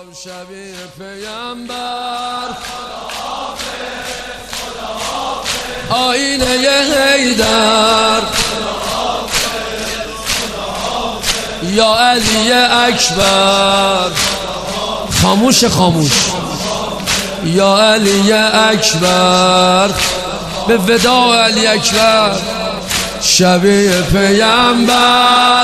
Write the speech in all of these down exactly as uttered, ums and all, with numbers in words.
شبیه پیامبر آینه حیدر یا علی اکبر خاموش خاموش یا علی اکبر به وداع علی اکبر شبیه پیامبر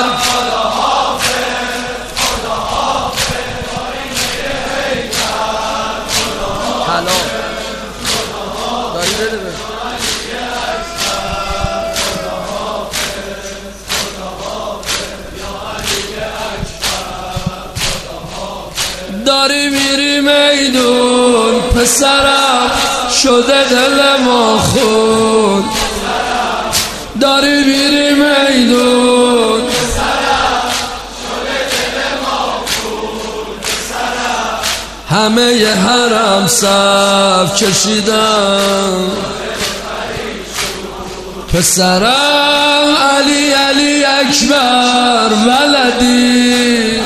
داری میری میدون پسرم شده دل ما خون داری میری میدون پسرم شده دل ما خون همه ی حرم صف کشیدن پسرم علی علی اکبر ولدی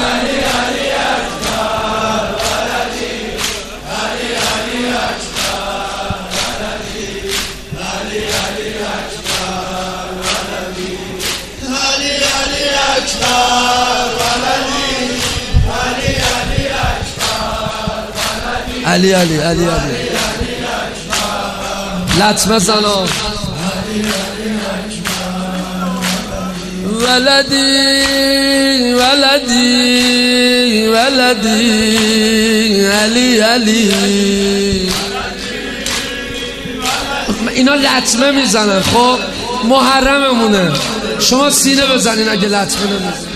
علی علی علی علی لطمه زنا ولدی ولدی ولدی علی علی اینا لطمه میزنن. خب محرممونه، شما سینه بزنین اگه لطمه نمیزنین.